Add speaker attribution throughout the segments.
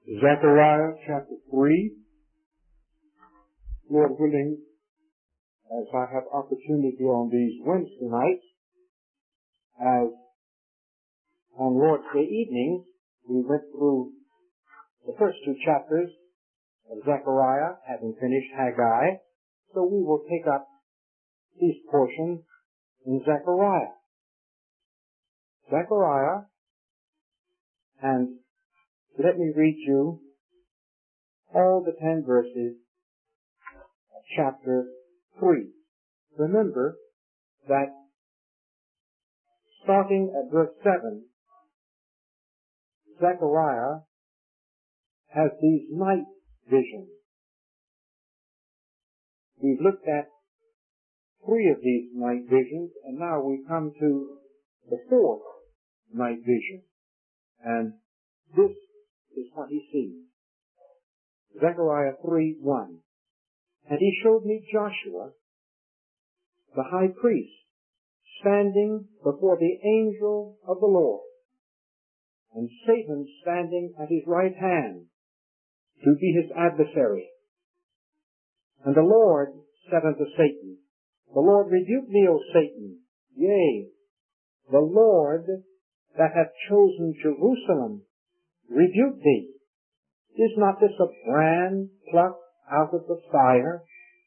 Speaker 1: Zechariah chapter 3. Lord willing, as I have opportunity on these Wednesday nights, as on Lord's Day evenings, we went through the first two chapters of Zechariah, having finished Haggai, so we will take up these portions in Zechariah. Zechariah, and let me read you all the 10 verses of chapter 3. Remember that starting at verse 7, Zechariah has these night visions. We've looked at 3 of these night visions, and now we come to the 4th night vision. And this is what he sees. Zechariah 3:1. And he showed me Joshua, the high priest, standing before the angel of the Lord, and Satan standing at his right hand to be his adversary. And the Lord said unto Satan, The Lord rebuke thee, O Satan. Yea, the Lord that hath chosen Jerusalem rebuke thee. Is not this a brand plucked out of the fire?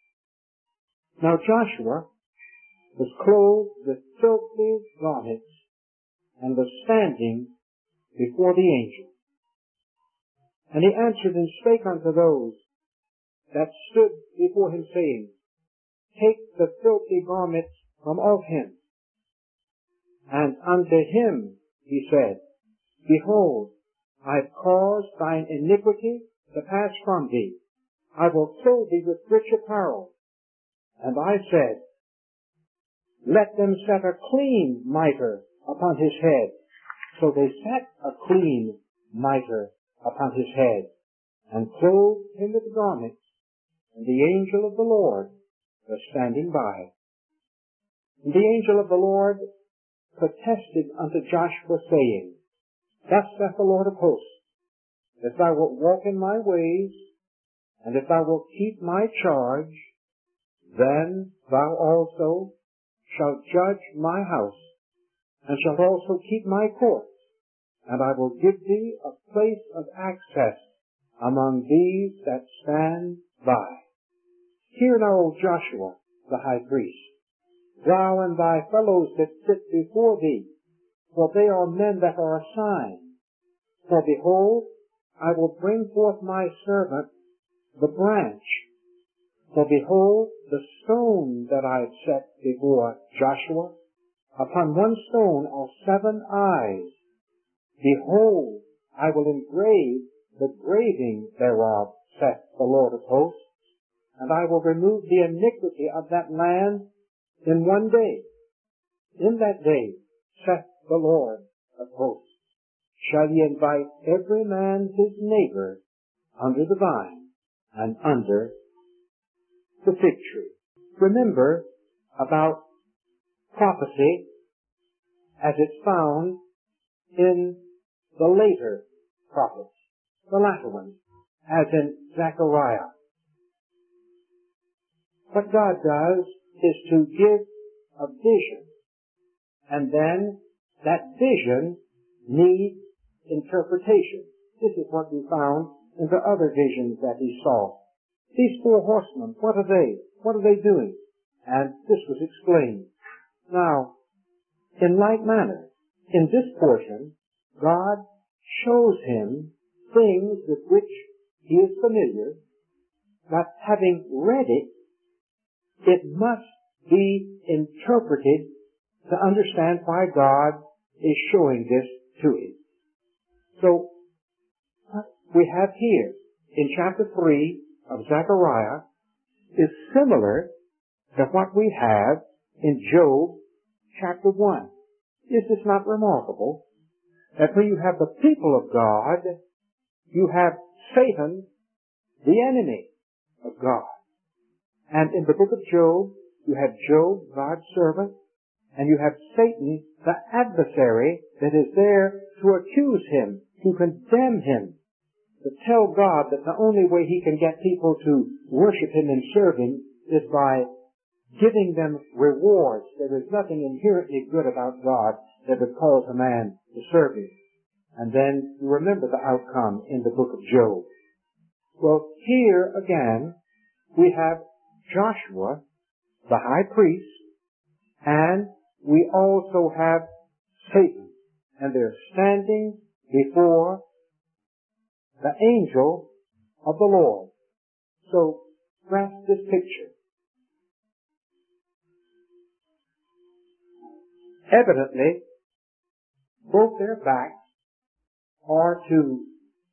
Speaker 1: Now Joshua was clothed with filthy garments, and was standing before the angel. And he answered and spake unto those that stood before him, saying, Take the filthy garments from off him. And unto him he said, Behold, I have caused thine iniquity to pass from thee. I will clothe thee with rich apparel. And I said, Let them set a clean mitre upon his head. So they set a clean mitre upon his head, and clothed him with garments. And the angel of the Lord was standing by. And the angel of the Lord protested unto Joshua, saying, Thus saith the Lord of hosts, If thou wilt walk in my ways, and if thou wilt keep my charge, then thou also shalt judge my house, and shalt also keep my courts, and I will give thee a place of access among these that stand by. Hear now, O Joshua, the high priest, thou and thy fellows that sit before thee, for they are men that are a sign. For behold, I will bring forth my servant, the branch. For behold, the stone that I have set before Joshua, upon one stone are 7 eyes. Behold, I will engrave the graving thereof, saith the Lord of hosts, and I will remove the iniquity of that land in one day. In that day, saith the Lord of hosts, shall ye invite every man his neighbor under the vine and under the fig tree. Remember about prophecy as it's found in the later prophets, the latter ones, as in Zechariah. What God does is to give a vision, and then that vision needs interpretation. This is what we found in the other visions that he saw. These 4 horsemen, what are they? What are they doing? And this was explained. Now, in like manner, in this portion, God shows him things with which he is familiar, that having read it, it must be interpreted to understand why God is showing this to him. So, what we have here in chapter 3 of Zechariah is similar to what we have in Job chapter 1. Is this not remarkable? That when you have the people of God, you have Satan, the enemy of God. And in the book of Job, you have Job, God's servant, and you have Satan, the adversary, that is there to accuse him, to condemn him. to tell God that the only way He can get people to worship Him and serve Him is by giving them rewards. There is nothing inherently good about God that would cause a man to serve Him. And then you remember the outcome in the book of Job. Well, here again, we have Joshua, the high priest, and we also have Satan. And they're standing before the angel of the Lord. So, grasp this picture. Evidently, both their backs are to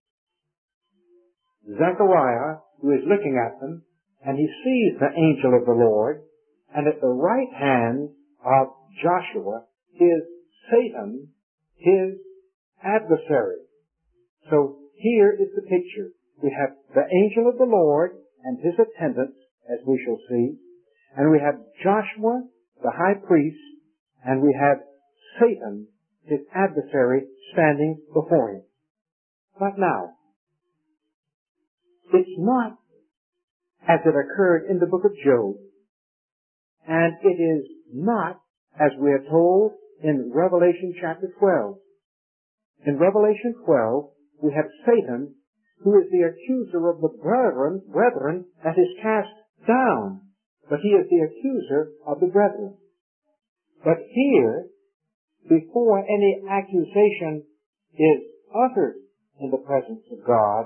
Speaker 1: Zechariah, who is looking at them, and he sees the angel of the Lord, and at the right hand of Joshua is Satan, his adversary. So here is the picture. We have the angel of the Lord and his attendants, as we shall see, and we have Joshua, the high priest, and we have Satan, his adversary, standing before him. But now, it's not as it occurred in the book of Job, and it is not as we are told in Revelation chapter 12. In Revelation 12, we have Satan, who is the accuser of the brethren that is cast down, but he is the accuser of the brethren. But here, before any accusation is uttered in the presence of God,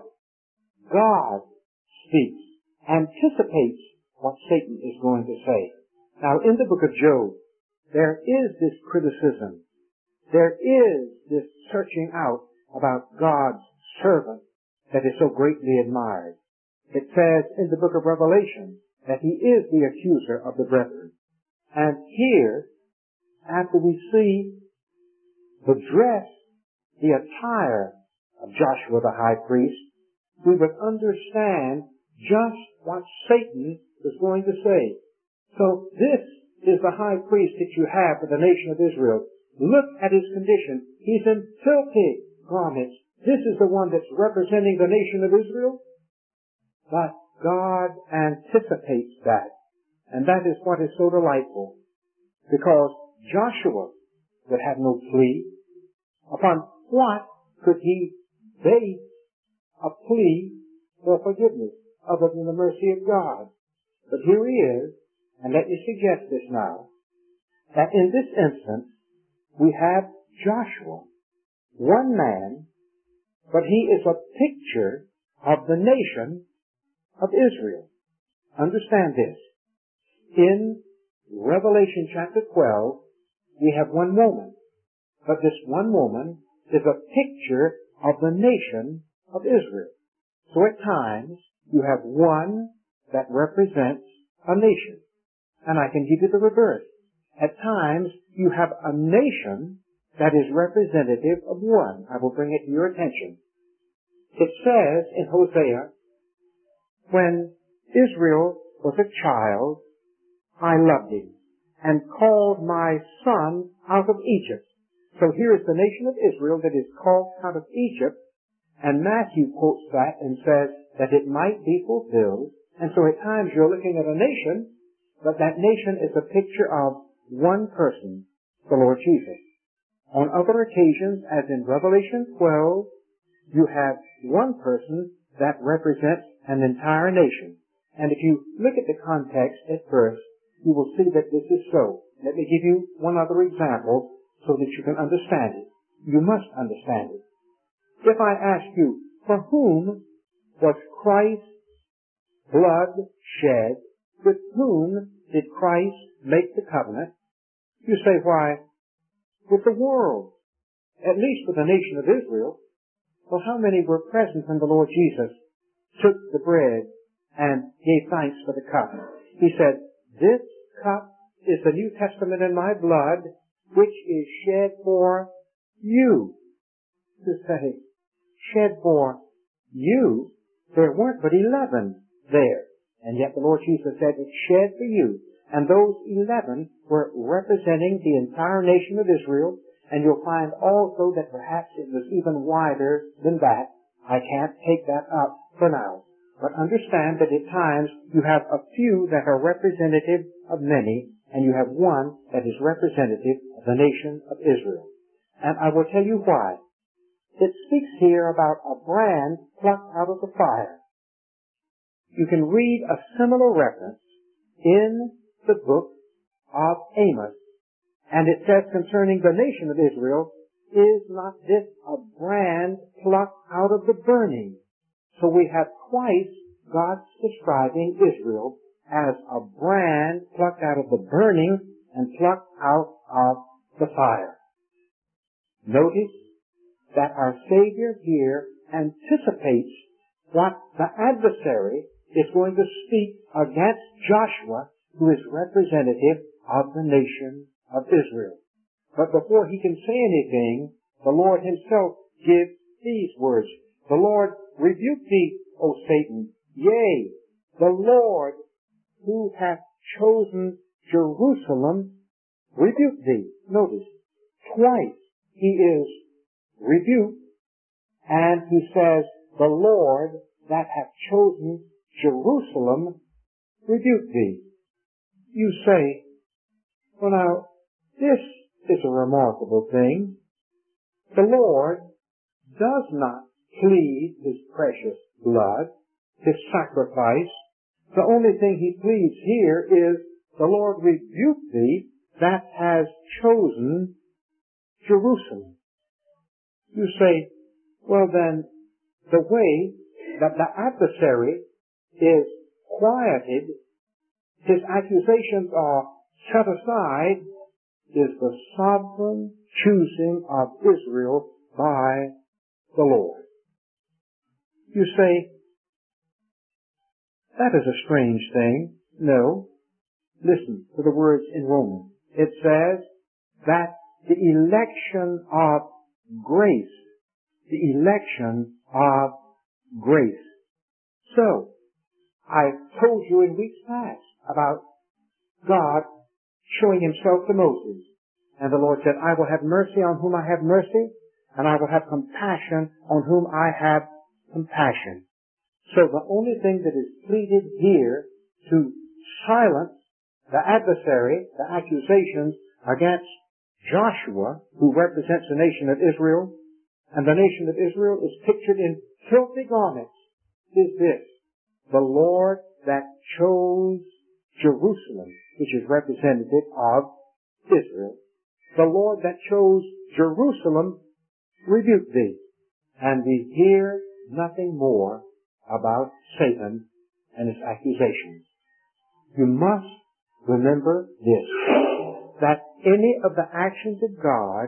Speaker 1: God speaks, anticipates what Satan is going to say. Now, in the book of Job, there is this criticism. There is this searching out about God's servant that is so greatly admired. It says in the book of Revelation that he is the accuser of the brethren. And here, after we see the dress, the attire of Joshua the high priest, we would understand just what Satan was going to say. So this is the high priest that you have for the nation of Israel. Look at his condition. He's in filthy garments. This is the one that's representing the nation of Israel. But God anticipates that. And that is what is so delightful. Because Joshua would have no plea. Upon what could he base a plea for forgiveness other than the mercy of God? But here he is, and let me suggest this now, that in this instance we have Joshua, one man, but he is a picture of the nation of Israel. Understand this. In Revelation chapter 12, we have one woman, but this one woman is a picture of the nation of Israel. So at times, you have one that represents a nation. And I can give you the reverse. At times, you have a nation that is representative of one. I will bring it to your attention. It says in Hosea, when Israel was a child, I loved him and called my son out of Egypt. So here is the nation of Israel that is called out of Egypt, and Matthew quotes that and says that it might be fulfilled. And so at times you're looking at a nation, but that nation is a picture of one person, the Lord Jesus. On other occasions, as in Revelation 12, you have one person that represents an entire nation. And if you look at the context at first, you will see that this is so. Let me give you one other example so that you can understand it. You must understand it. If I ask you, for whom was Christ's blood shed? With whom did Christ make the covenant? You say, why, with the world, at least with the nation of Israel. Well, how many were present when the Lord Jesus took the bread and gave thanks for the cup? He said, this cup is the New Testament in my blood, which is shed for you. To say, shed for you, there weren't but 11 there. And yet the Lord Jesus said, it's shed for you. And those 11 were representing the entire nation of Israel. And you'll find also that perhaps it was even wider than that. I can't take that up for now. But understand that at times you have a few that are representative of many, and you have one that is representative of the nation of Israel. And I will tell you why. It speaks here about a brand plucked out of the fire. You can read a similar reference in the book of Amos, and it says concerning the nation of Israel, is not this a brand plucked out of the burning? So we have twice God describing Israel as a brand plucked out of the burning and plucked out of the fire. Notice that our Savior here anticipates what the adversary is going to speak against Joshua, who is representative of the nation of Israel. But before he can say anything, the Lord himself gives these words. The Lord rebuke thee, O Satan. Yea, the Lord who hath chosen Jerusalem rebuke thee. Notice, twice he is rebuked, and he says, the Lord that hath chosen Jerusalem rebuke thee. You say, well now, this is a remarkable thing. The Lord does not plead his precious blood, his sacrifice. The only thing he pleads here is, the Lord rebuke thee that has chosen Jerusalem. You say, well then, the way that the adversary is quieted, his accusations are set aside, is the sovereign choosing of Israel by the Lord. You say, that is a strange thing. No. Listen to the words in Romans. It says that the election of grace, the election of grace. So, I told you in weeks past about God showing himself to Moses. And the Lord said, I will have mercy on whom I have mercy, and I will have compassion on whom I have compassion. So the only thing that is pleaded here to silence the adversary, the accusations against Joshua, who represents the nation of Israel, and the nation of Israel is pictured in filthy garments, is this: the Lord that chose Jerusalem, which is representative of Israel. The Lord that chose Jerusalem rebuke thee. And we hear nothing more about Satan and his accusations. You must remember this, that any of the actions of God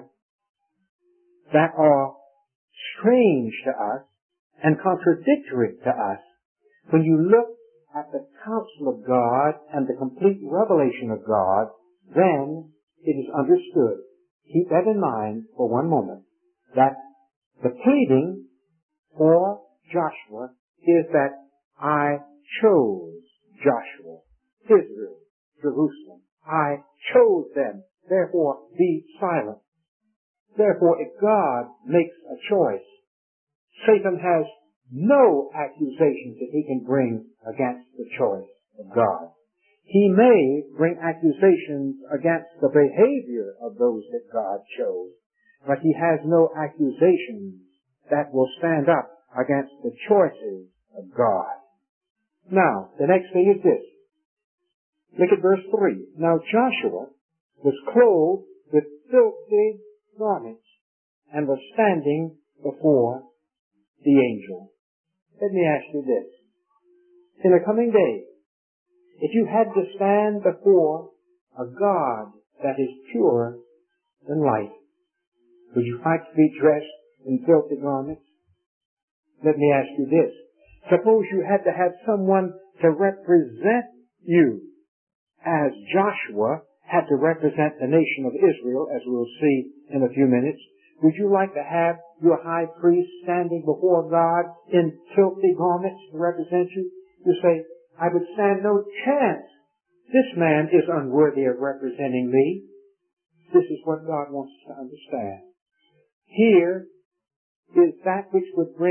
Speaker 1: that are strange to us and contradictory to us, when you look at the counsel of God and the complete revelation of God, then it is understood. Keep that in mind for one moment, that the pleading for Joshua is that I chose Joshua, Israel, Jerusalem. I chose them. Therefore, be silent. Therefore, if God makes a choice, Satan has no accusations that he can bring against the choice of God. He may bring accusations against the behavior of those that God chose, but he has no accusations that will stand up against the choices of God. Now, the next thing is this. Look at verse 3. Now Joshua was clothed with filthy garments and was standing before the angel. Let me ask you this. In the coming day, if you had to stand before a God that is purer than light, would you like to be dressed in filthy garments? Let me ask you this. Suppose you had to have someone to represent you, as Joshua had to represent the nation of Israel, as we'll see in a few minutes. Would you like to have your high priest standing before God in filthy garments to represent you? You say, I would stand no chance. This man is unworthy of representing me. This is what God wants us to understand. Here is that which would bring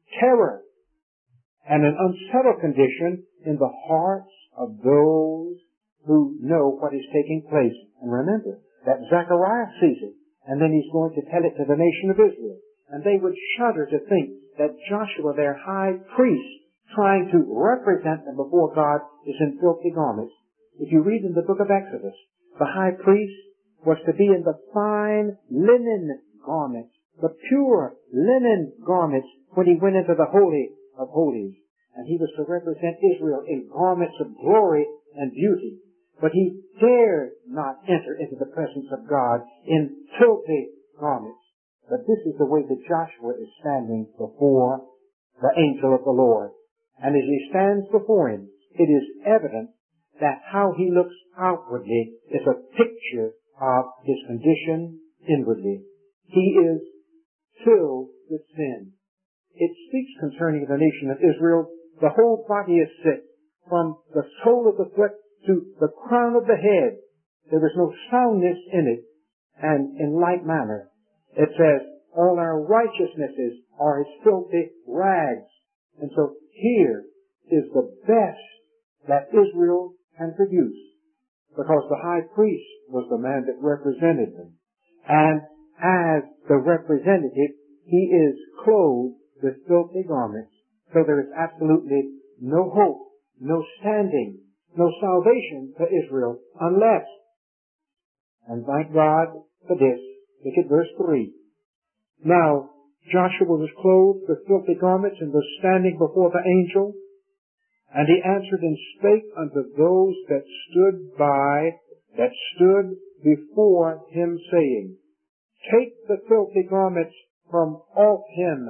Speaker 1: terror and an unsettled condition in the hearts of those who know what is taking place. And remember that Zechariah sees it, and then he's going to tell it to the nation of Israel. And they would shudder to think that Joshua, their high priest, trying to represent them before God, is in filthy garments. If you read in the book of Exodus, the high priest was to be in the fine linen garments, the pure linen garments, when he went into the Holy of Holies. And he was to represent Israel in garments of glory and beauty. But he dared not enter into the presence of God in filthy garments. But this is the way that Joshua is standing before the angel of the Lord. And as he stands before him, it is evident that how he looks outwardly is a picture of his condition inwardly. He is filled with sin. It speaks concerning the nation of Israel. The whole body is sick, from the sole of the foot to the crown of the head. There is no soundness in it. And in like manner, it says, all our righteousnesses are as filthy rags. And so here is the best that Israel can produce, because the high priest was the man that represented them. And as the representative, he is clothed with filthy garments. So there is absolutely no hope, no standing, no salvation for Israel unless, and thank God for this, look at verse 3. Now, Joshua was clothed with filthy garments and was standing before the angel. And he answered and spake unto those that stood before him, saying, Take the filthy garments from off him.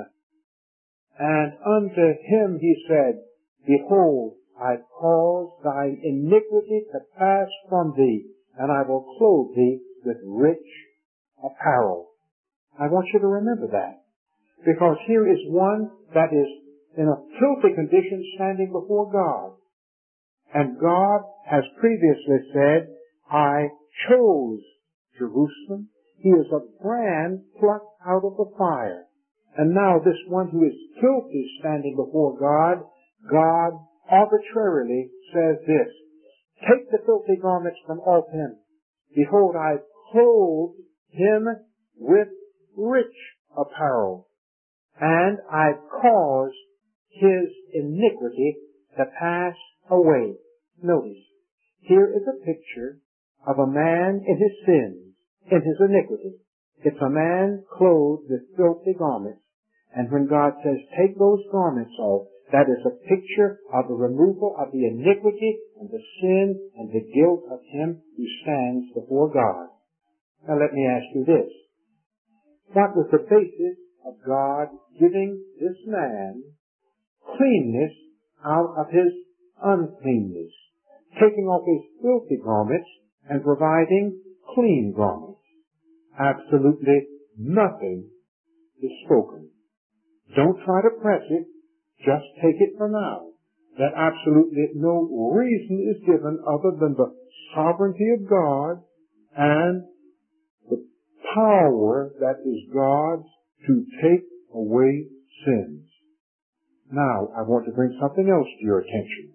Speaker 1: And unto him he said, Behold, I cause thy iniquity to pass from thee, and I will clothe thee with rich apparel. I want you to remember that, because here is one that is in a filthy condition standing before God. And God has previously said, I chose Jerusalem. He is a brand plucked out of the fire. And now this one who is filthy standing before God, God arbitrarily says this, Take the filthy garments from off him. Behold, I clothe him with rich apparel, and I cause his iniquity to pass away. Notice, here is a picture of a man in his sins, in his iniquity. It's a man clothed with filthy garments. And when God says, take those garments off, that is a picture of the removal of the iniquity and the sin and the guilt of him who stands before God. Now let me ask you this. What was the basis of God giving this man cleanness out of his uncleanness, taking off his filthy garments and providing clean garments? Absolutely nothing is spoken. Don't try to press it. Just take it for now. That absolutely no reason is given other than the sovereignty of God and the power that is God's to take away sins. Now, I want to bring something else to your attention.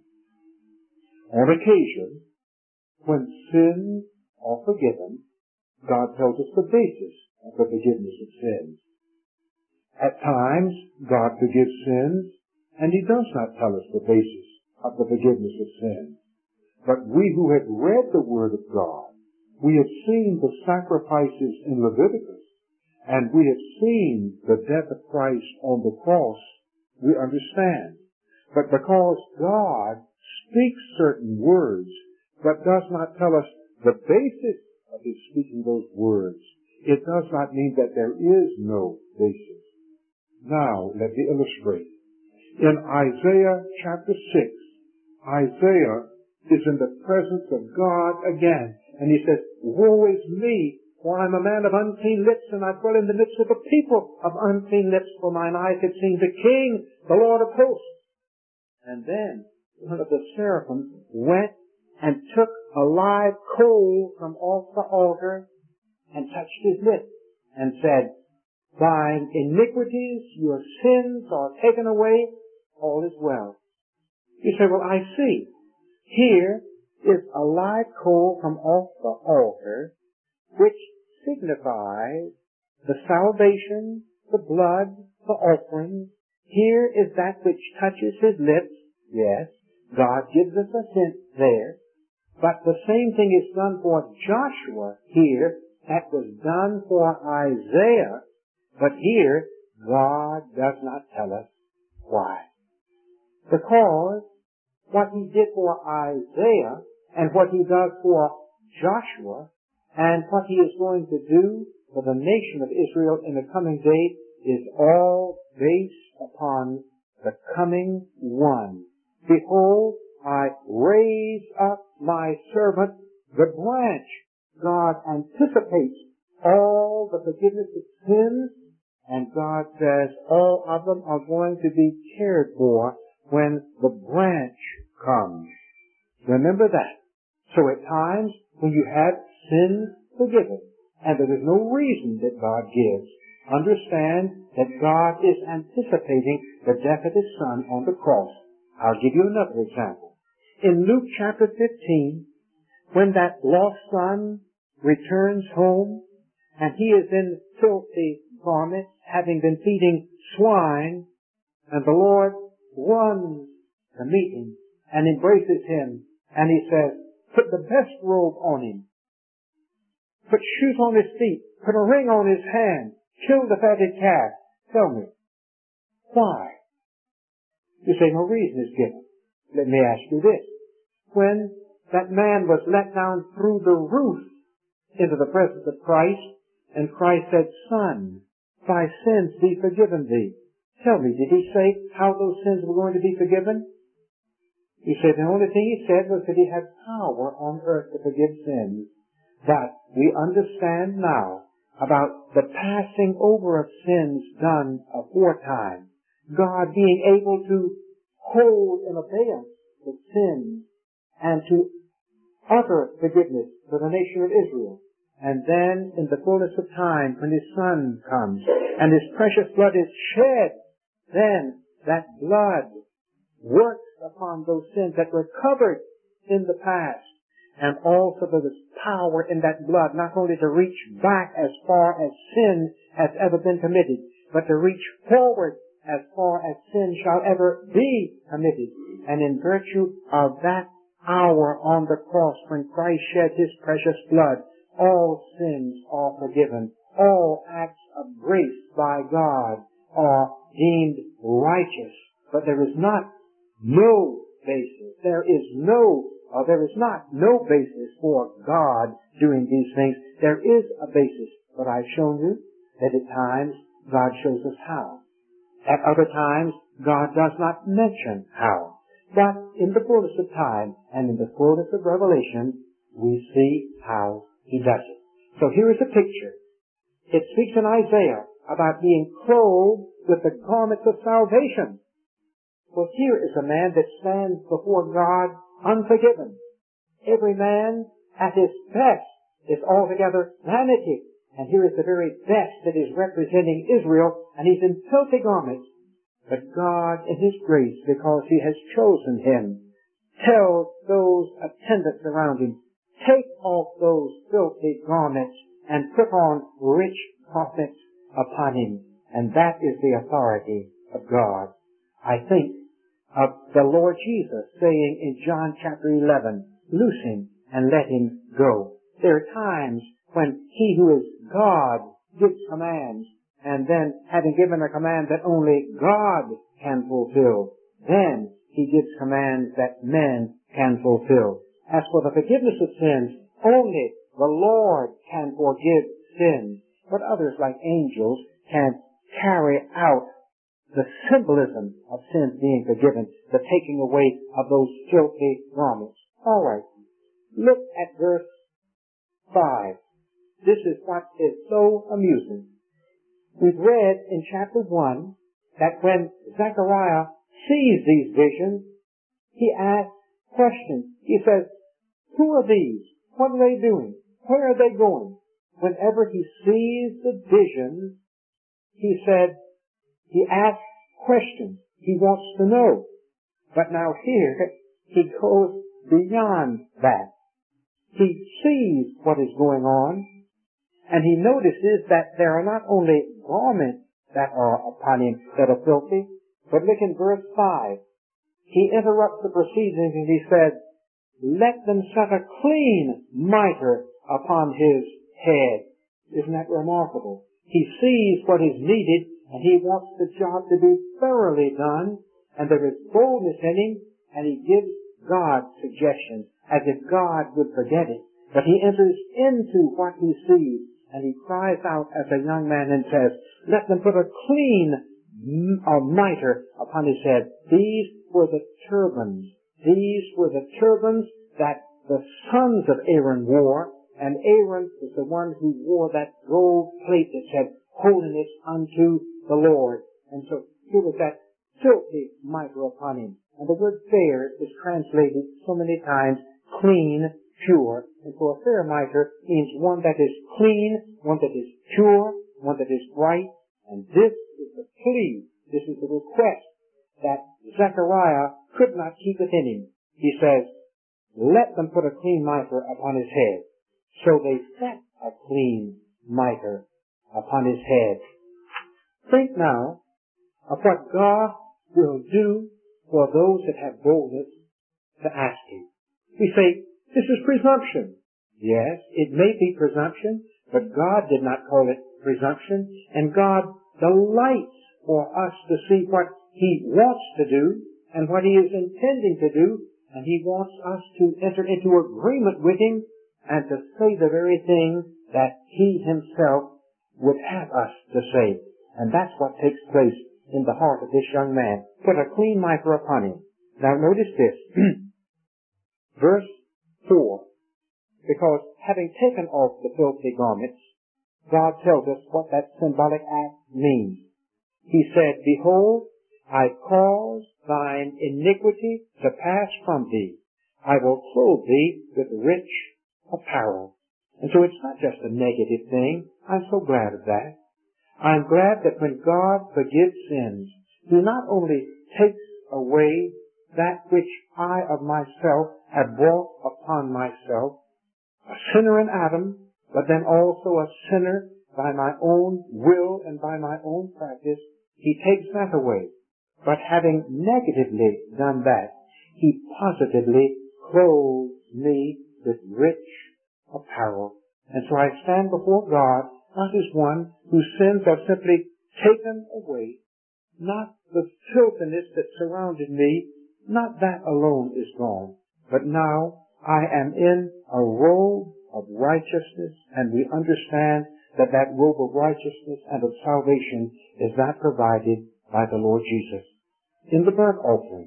Speaker 1: On occasion, when sins are forgiven, God tells us the basis of the forgiveness of sins. At times, God forgives sins, and He does not tell us the basis of the forgiveness of sins. But we who have read the Word of God, we have seen the sacrifices in Leviticus, and we have seen the death of Christ on the cross, we understand. But because God speaks certain words, but does not tell us the basis of His speaking those words, it does not mean that there is no basis. Now, let me illustrate. In Isaiah chapter 6, Isaiah is in the presence of God again, and he says, Woe is me, for I am a man of unclean lips, and I dwell in the midst of a people of unclean lips, for mine eyes have seen the King, the Lord of hosts. And then one of the seraphim went and took a live coal from off the altar and touched his lips and said, thine iniquities, your sins are taken away, all is well. You say, well, I see. Here is a live coal from off the altar, which signifies the salvation, the blood, the offering. Here is that which touches his lips. Yes, God gives us a hint there. But the same thing is done for Joshua here that was done for Isaiah. But here, God does not tell us why. Because what he did for Isaiah and what he does for Joshua and what he is going to do for the nation of Israel in the coming day is all based upon the coming one. Behold, I raise up my servant, the branch. God anticipates all the forgiveness of sins, and God says all of them are going to be cared for when the branch comes. Remember that. So at times when you have sins forgiven, and there is no reason that God gives, understand that God is anticipating the death of his Son on the cross. I'll give you another example. In Luke chapter 15, when that lost son returns home, and he is in filthy garments, having been feeding swine, and the Lord runs to meet him and embraces him, and he says, put the best robe on him, put shoes on his feet, put a ring on his hand, kill the fatted calf. Tell me, why? You say no reason is given. Let me ask you this. When that man was let down through the roof into the presence of Christ, and Christ said, Son, thy sins be forgiven thee. Tell me, did he say how those sins were going to be forgiven? You say the only thing he said was that he had power on earth to forgive sins. But we understand now about the passing over of sins done aforetime. God being able to hold in abeyance the sins and to utter forgiveness for the nation of Israel. And then in the fullness of time, when his Son comes and his precious blood is shed, then that blood works upon those sins that were covered in the past. And also there is power in that blood not only to reach back as far as sin has ever been committed, but to reach forward as far as sin shall ever be committed. And in virtue of that hour on the cross when Christ shed his precious blood, all sins are forgiven. All acts of grace by God are deemed righteous. But there is not no basis. There is not no basis for God doing these things. There is a basis, but I've shown you that at times God shows us how. At other times, God does not mention how. But in the fullness of time and in the fullness of revelation, we see how he does it. So here is a picture. It speaks in Isaiah about being clothed with the garments of salvation. Well, here is a man that stands before God unforgiven. Every man at his best is altogether vanity. And here is the very best that is representing Israel, and he's in filthy garments. But God, in his grace, because he has chosen him, tells those attendants around him, take off those filthy garments and put on rich garments upon him. And that is the authority of God. I think of the Lord Jesus saying in John chapter 11, loose him and let him go. There are times when he who is God gives commands, and then having given a command that only God can fulfill, then he gives commands that men can fulfill. As for the forgiveness of sins, only the Lord can forgive sins, but others like angels can carry out the symbolism of sins being forgiven, the taking away of those filthy garments. All right. Look at verse 5. This is what is so amusing. We've read in chapter 1 that when Zechariah sees these visions, he asks questions. He says, who are these? What are they doing? Where are they going? Whenever he sees the visions, he said, he asked questions. He wants to know. But now here, he goes beyond that. He sees what is going on, and he notices that there are not only garments that are upon him that are filthy, but look in verse 5. He interrupts the proceedings and he said, let them set a clean mitre upon his head. Isn't that remarkable? He sees what is needed, and he wants the job to be thoroughly done, and there is boldness in him, and he gives God suggestions, as if God would forget it. But he enters into what he sees, and he cries out as a young man and says, let them put a clean mitre upon his head. These were the turbans. These were the turbans that the sons of Aaron wore, and Aaron was the one who wore that gold plate that said, holiness unto the Lord. And so here was that filthy mitre upon him. And the word fair is translated so many times, clean, pure. And so a fair mitre means one that is clean, one that is pure, one that is bright. And this is the plea, this is the request that Zechariah could not keep within him. He says, let them put a clean mitre upon his head. So they set a clean mitre upon his head. Think now of what God will do for those that have boldness to ask him. We say, this is presumption. Yes, it may be presumption, but God did not call it presumption, and God delights for us to see what he wants to do and what he is intending to do, and he wants us to enter into agreement with him and to say the very thing that he himself would have us to say. And that's what takes place in the heart of this young man. Put a clean mitre upon him. Now notice this. Verse 4. Because having taken off the filthy garments, God tells us what that symbolic act means. He said, behold, I cause thine iniquity to pass from thee. I will clothe thee with rich apparel. And so it's not just a negative thing. I'm so glad of that. I'm glad that when God forgives sins, he not only takes away that which I of myself have brought upon myself, a sinner in Adam, but then also a sinner by my own will and by my own practice, he takes that away. But having negatively done that, he positively clothes me with rich apparel. And so I stand before God not as one whose sins are simply taken away, not the filthiness that surrounded me, not that alone is gone, but now I am in a robe of righteousness, and we understand that that robe of righteousness and of salvation is that provided by the Lord Jesus. In the burnt offering,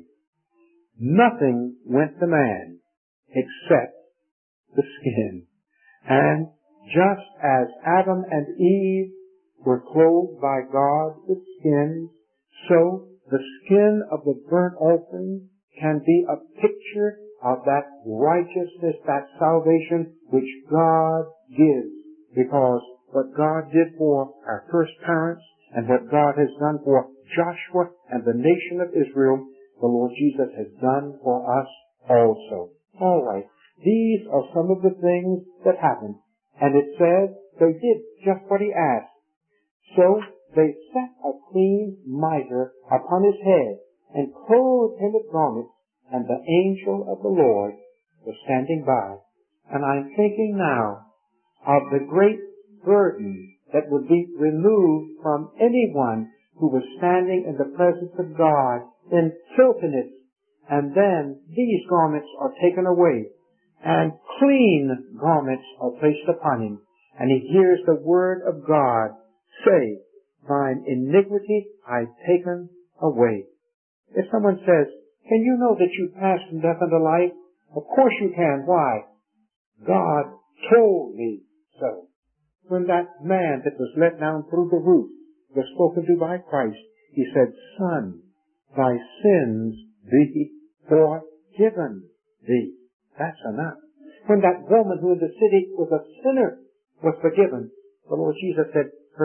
Speaker 1: nothing went to man except the skin. And just as Adam and Eve were clothed by God with skins, so the skin of the burnt offering can be a picture of that righteousness, that salvation which God gives. Because what God did for our first parents and what God has done for Joshua and the nation of Israel, the Lord Jesus has done for us also. All right. These are some of the things that happened. And it says they did just what he asked. So they set a clean mitre upon his head and clothed him with garments, and the angel of the Lord was standing by. And I'm thinking now of the great burden that would be removed from anyone who was standing in the presence of God in filthiness, and then these garments are taken away, and clean garments are placed upon him, and he hears the word of God say, thine iniquity I've taken away. If someone says, can you know that you pass from death unto life? Of course you can. Why? God told me so. When that man that was let down through the roof was spoken to by Christ, he said, son, thy sins be forgiven thee. That's enough. When that woman who in the city was a sinner was forgiven, the Lord Jesus said, her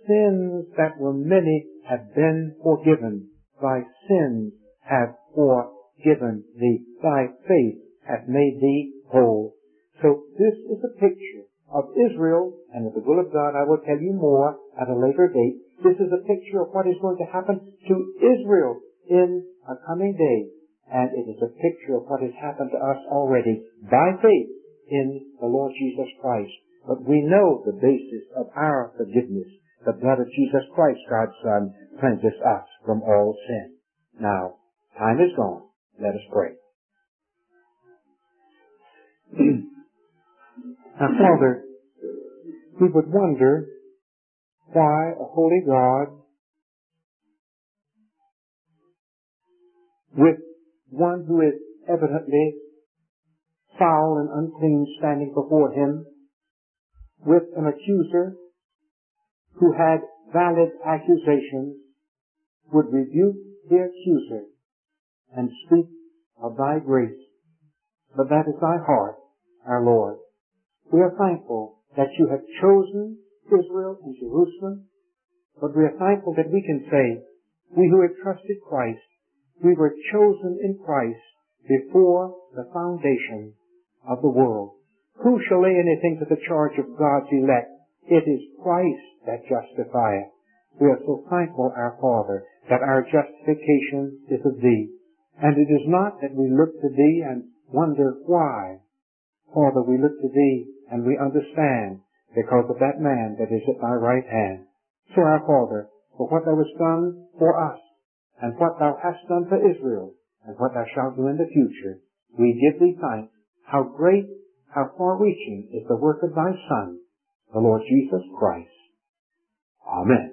Speaker 1: sins that were many have been forgiven. Thy sins have forgiven thee. Thy faith hath made thee whole. So this is a picture of Israel, and with the will of God I will tell you more at a later date. This is a picture of what is going to happen to Israel in a coming day. And it is a picture of what has happened to us already by faith in the Lord Jesus Christ. But we know the basis of our forgiveness. The blood of Jesus Christ, God's Son, cleanses us from all sin. Now, time is gone. Let us pray. Now, Father, we would wonder why a holy God with one who is evidently foul and unclean standing before him, with an accuser who had valid accusations, would rebuke the accuser and speak of thy grace. But that is thy heart, our Lord. We are thankful that you have chosen Israel and Jerusalem, but we are thankful that we can say, we who have trusted Christ, we were chosen in Christ before the foundation of the world. Who shall lay anything to the charge of God's elect? It is Christ that justifieth. We are so thankful, our Father, that our justification is of Thee. And it is not that we look to Thee and wonder why. Father, we look to Thee and we understand because of that man that is at Thy right hand. So, our Father, for what Thou hast done for us, and what Thou hast done for Israel, and what Thou shalt do in the future, we give Thee thanks. How great, how far-reaching is the work of Thy Son, the Lord Jesus Christ. Amen.